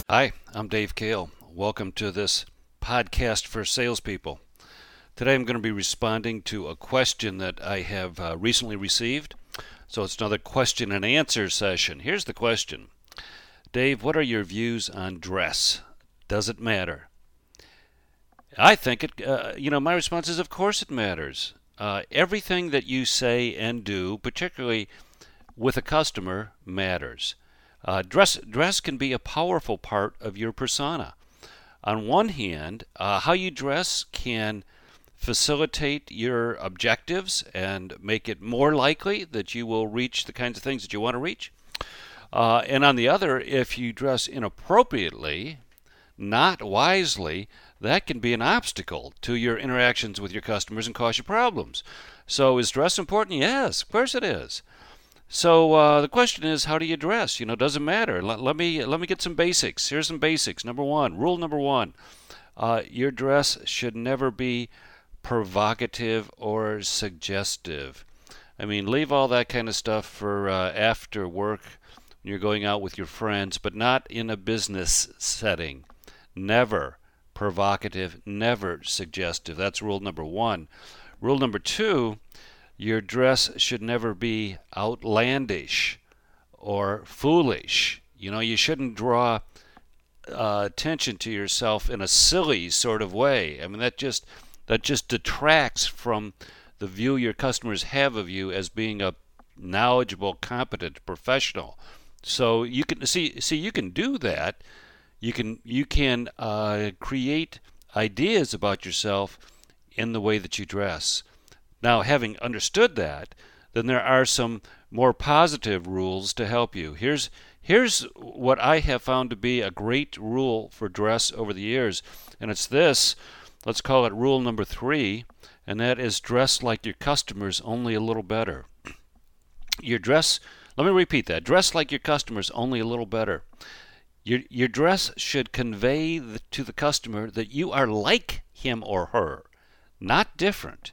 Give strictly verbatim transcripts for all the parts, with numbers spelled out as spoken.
Hi, I'm Dave Kale. Welcome to this podcast for salespeople. Today I'm going to be responding to a question that I have uh, recently received. So it's another question and answer session. Here's the question. Dave, what are your views on dress? Does it matter? I think it, uh, you know, my response is of course it matters. Uh, everything that you say and do, particularly with a customer, matters. Uh, dress dress can be a powerful part of your persona. On one hand, uh, how you dress can facilitate your objectives and make it more likely that you will reach the kinds of things that you want to reach. Uh, and on the other, if you dress inappropriately, not wisely, that can be an obstacle to your interactions with your customers and cause you problems. So is dress important? Yes, of course it is. So uh, the question is, how do you dress? You know, doesn't matter. Let, let me let me get some basics. Here's some basics. Number one, rule number one: uh, your dress should never be provocative or suggestive. I mean, leave all that kind of stuff for uh, after work when you're going out with your friends, but not in a business setting. Never provocative, never suggestive. That's rule number one. Rule number two: your dress should never be outlandish or foolish. You know, you shouldn't draw uh, attention to yourself in a silly sort of way. I mean, that just that just detracts from the view your customers have of you as being a knowledgeable, competent professional. So you can see see you can do that. You can you can uh, create ideas about yourself in the way that you dress. Now, having understood that, then there are some more positive rules to help you. Here's here's what I have found to be a great rule for dress over the years, and it's this. Let's call it rule number three, and that is dress like your customers, only a little better. Your dress, let me repeat that. Dress like your customers, only a little better. Your your dress should convey the, to the customer that you are like him or her, not different.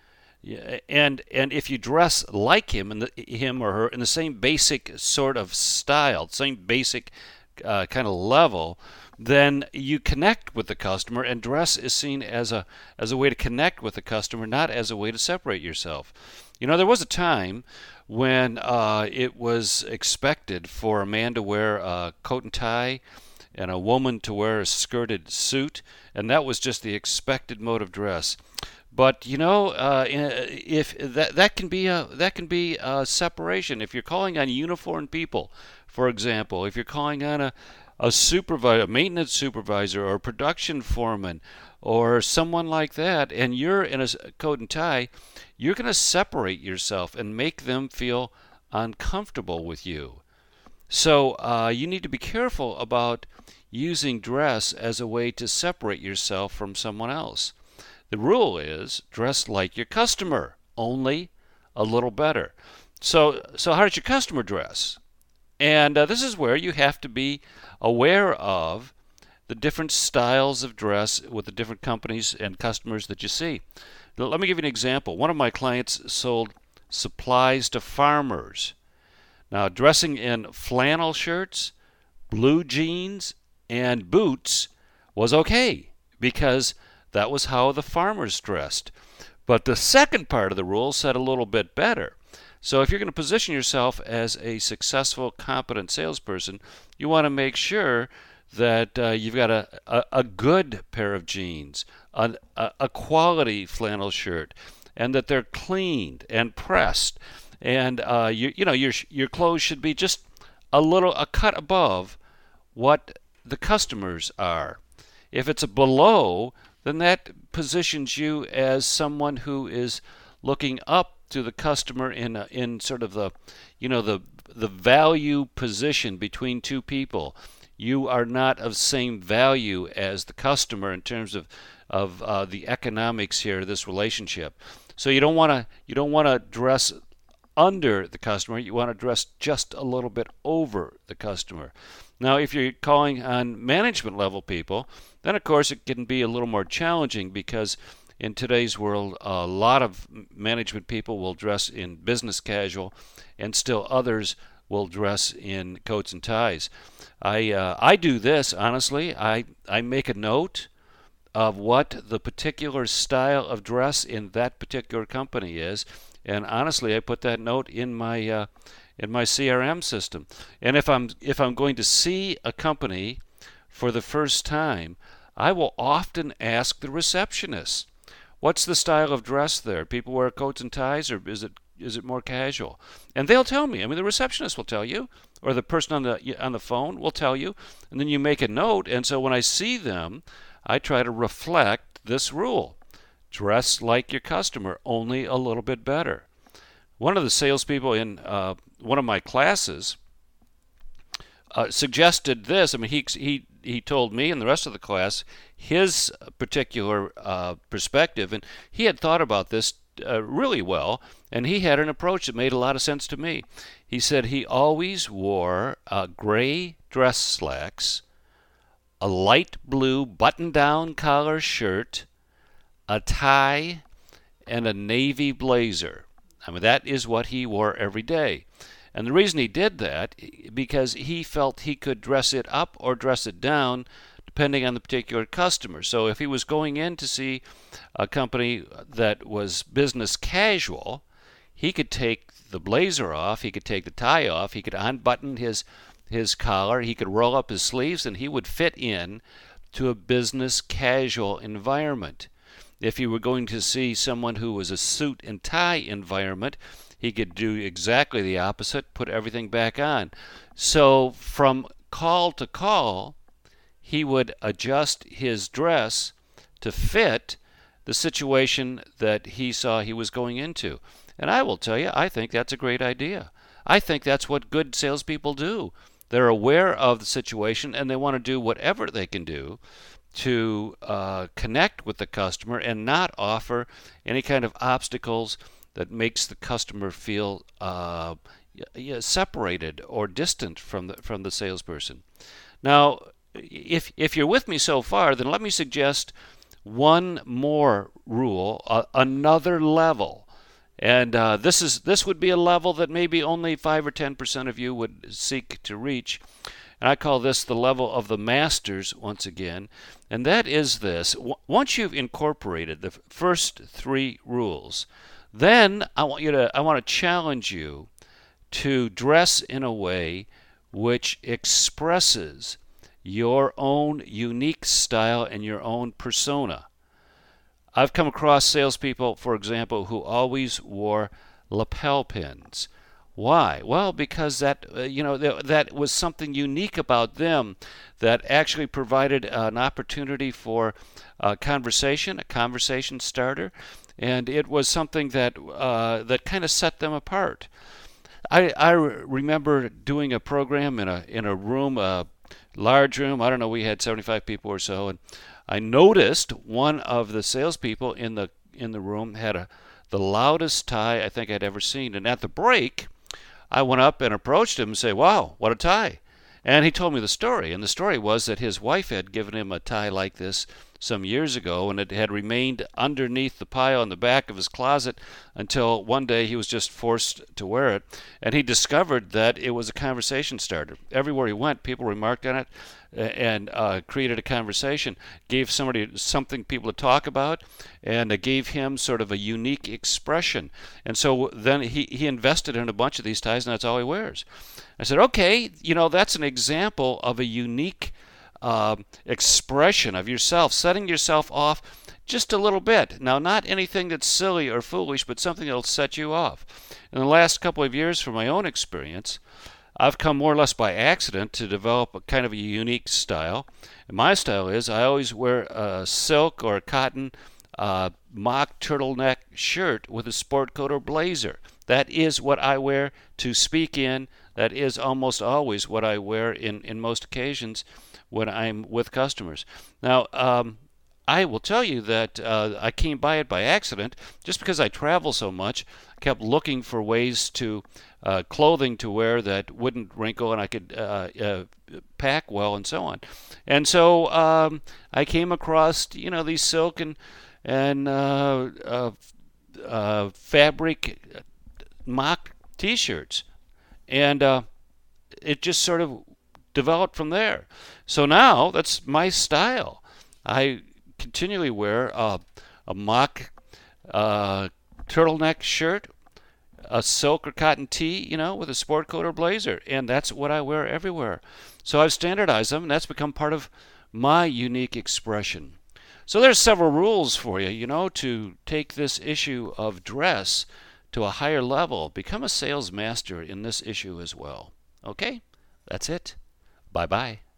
Yeah, and and if you dress like him and him or her in the same basic sort of style, same basic uh, kind of level, then you connect with the customer, and dress is seen as a as a way to connect with the customer, not as a way to separate yourself. You know, there was a time when uh, it was expected for a man to wear a coat and tie and a woman to wear a skirted suit, and that was just the expected mode of dress. But you know, uh, if that that can be a that can be a separation. If you're calling on uniformed people, for example, if you're calling on a a supervisor, a maintenance supervisor, or a production foreman, or someone like that, and you're in a coat and tie, you're going to separate yourself and make them feel uncomfortable with you. So uh, you need to be careful about using dress as a way to separate yourself from someone else. The rule is dress like your customer, only a little better. So, so how does your customer dress? And uh, this is where you have to be aware of the different styles of dress with the different companies and customers that you see. Let me give you an example. One of my clients sold supplies to farmers. Now, dressing in flannel shirts, blue jeans, and boots was okay because that was how the farmers dressed. But the second part of the rule said a little bit better. So if you're going to position yourself as a successful, competent salesperson, you want to make sure that uh, you've got a, a, a good pair of jeans, a, a, a quality flannel shirt, and that they're cleaned and pressed. And uh, you, you know your your clothes should be just a little a cut above what the customers are. If it's a below, then that positions you as someone who is looking up to the customer in a, in sort of the, you know, the the value position between two people. You are not of same value as the customer in terms of of uh, the economics here of this relationship. So you don't want to you don't want to dress under the customer. You want to dress just a little bit over the customer. Now, if you're calling on management level people, then of course it can be a little more challenging because in today's world, a lot of management people will dress in business casual, and still others will dress in coats and ties. I uh, I do this honestly. I I make a note of what the particular style of dress in that particular company is, and honestly, I put that note in my uh, in my C R M system. And if I'm if I'm going to see a company for the first time, I will often ask the receptionist, "What's the style of dress there? People wear coats and ties, or is it is it more casual?" And they'll tell me. I mean, the receptionist will tell you, or the person on the on the phone will tell you, and then you make a note. And so when I see them, I try to reflect this rule: dress like your customer, only a little bit better. One of the salespeople in uh, one of my classes uh, suggested this. I mean, he he he told me and the rest of the class his particular uh, perspective, and he had thought about this uh, really well, and he had an approach that made a lot of sense to me. He said he always wore uh, gray dress slacks, a light blue button-down collar shirt, a tie, and a navy blazer. I mean, that is what he wore every day. And the reason he did that, because he felt he could dress it up or dress it down depending on the particular customer. So if he was going in to see a company that was business casual, he could take the blazer off, he could take the tie off, he could unbutton his his collar, he could roll up his sleeves, and he would fit in to a business casual environment. If he were going to see someone who was a suit and tie environment, he could do exactly the opposite, put everything back on. So from call to call, he would adjust his dress to fit the situation that he saw he was going into. And I will tell you, I think that's a great idea. I think that's what good salespeople do. They're aware of the situation, and they want to do whatever they can do to uh, connect with the customer and not offer any kind of obstacles that makes the customer feel uh, separated or distant from the from the salesperson. Now, if if you're with me so far, then let me suggest one more rule, uh, another level. And uh, this is this would be a level that maybe only five or ten percent of you would seek to reach. And I call this the level of the masters once again. And that is this: once you've incorporated the first three rules, then I want you to I want to challenge you to dress in a way which expresses your own unique style and your own persona. I've come across salespeople, for example, who always wore lapel pins. Why? Well, because that uh, you know th- that was something unique about them that actually provided an opportunity for a conversation, a conversation starter, and it was something that uh, that kind of set them apart. I I remember doing a program in a in a room, a large room. I don't know, we had seventy-five people or so, and I noticed one of the salespeople in the in the room had a the loudest tie I think I'd ever seen. And at the break, I went up and approached him and said, "Wow, what a tie!" And he told me the story. And the story was that his wife had given him a tie like this some years ago, and it had remained underneath the pile in the back of his closet until one day he was just forced to wear it. And he discovered that it was a conversation starter. Everywhere he went, people remarked on it and uh, created a conversation, gave somebody something people to talk about, and it gave him sort of a unique expression. And so then he, he invested in a bunch of these ties, and that's all he wears. I said, okay, you know, that's an example of a unique uh, expression of yourself, setting yourself off just a little bit. Now, not anything that's silly or foolish, but something that'll set you off. In the last couple of years, from my own experience, I've come more or less by accident to develop a kind of a unique style. And my style is I always wear a silk or a cotton uh, mock turtleneck shirt with a sport coat or blazer. That is what I wear to speak in. That is almost always what I wear in, in most occasions when I'm with customers. Now, um, I will tell you that uh, I came by it by accident just because I travel so much. I kept looking for ways to uh, clothing to wear that wouldn't wrinkle and I could uh, uh, pack well and so on. And so um, I came across, you know, these silk and, and uh, uh, uh, fabric mock T-shirts. And uh, it just sort of developed from there. So now that's my style. I continually wear a, a mock uh, turtleneck shirt, a silk or cotton tee, you know, with a sport coat or blazer, and that's what I wear everywhere. So I've standardized them, and that's become part of my unique expression. So there's several rules for you, you know, to take this issue of dress to a higher level. Become a sales master in this issue as well. Okay? That's it. Bye-bye.